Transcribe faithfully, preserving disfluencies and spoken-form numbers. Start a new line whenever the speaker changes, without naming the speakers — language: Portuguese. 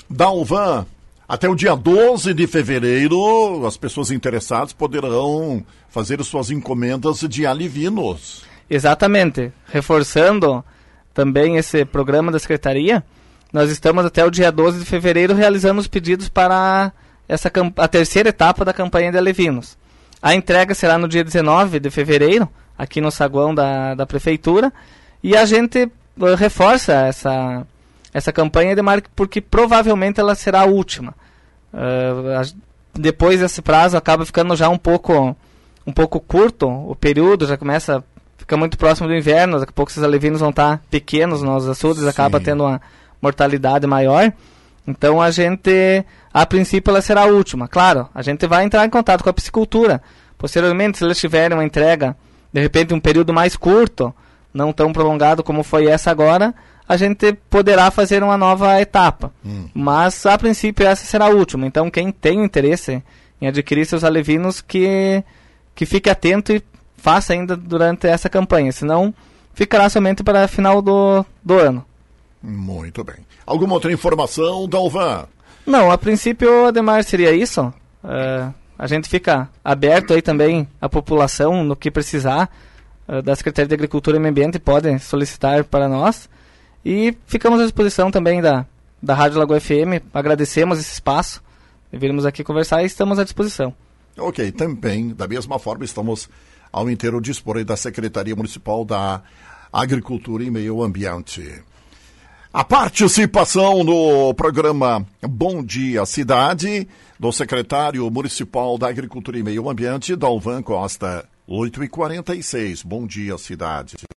Dalvan, até o dia doze de fevereiro, as pessoas interessadas poderão fazer suas encomendas de alivinos.
Exatamente. Reforçando também esse programa da Secretaria, nós estamos até o dia doze de fevereiro realizando os pedidos para essa, a terceira etapa da campanha de alevinos. A entrega será no dia dezenove de fevereiro, aqui no saguão da, da Prefeitura, e a gente uh, reforça essa, essa campanha de marketing porque provavelmente ela será a última. Uh, a, depois desse prazo acaba ficando já um pouco, um pouco curto o período, já começa, fica muito próximo do inverno, daqui a pouco esses alevinos vão estar pequenos nos açudes, Sim. acaba tendo uma mortalidade maior. Então a gente, a princípio ela será a última. Claro, a gente vai entrar em contato com a piscicultura. Posteriormente, se eles tiverem uma entrega, de repente um período mais curto, não tão prolongado como foi essa agora, a gente poderá fazer uma nova etapa. Hum. Mas a princípio essa será a última. Então quem tem interesse em adquirir seus alevinos, que, que fique atento e faça ainda durante essa campanha. Senão ficará somente para o final do, do ano.
Muito bem. Alguma outra informação, Dalvan?
Não, a princípio, Ademar, seria isso. Uh, a gente fica aberto aí também à população no que precisar uh, da Secretaria de Agricultura e Meio Ambiente, podem solicitar para nós. E ficamos à disposição também da, da Rádio Lagoa F M. Agradecemos esse espaço de virmos aqui conversar e estamos à disposição. Ok, também, da mesma forma, estamos ao inteiro dispor aí da Secretaria Municipal da Agricultura e Meio Ambiente. A participação no programa Bom Dia Cidade, do secretário municipal da Agricultura e Meio Ambiente, Dalvan Costa, oito e quarenta e seis. Bom dia, cidade.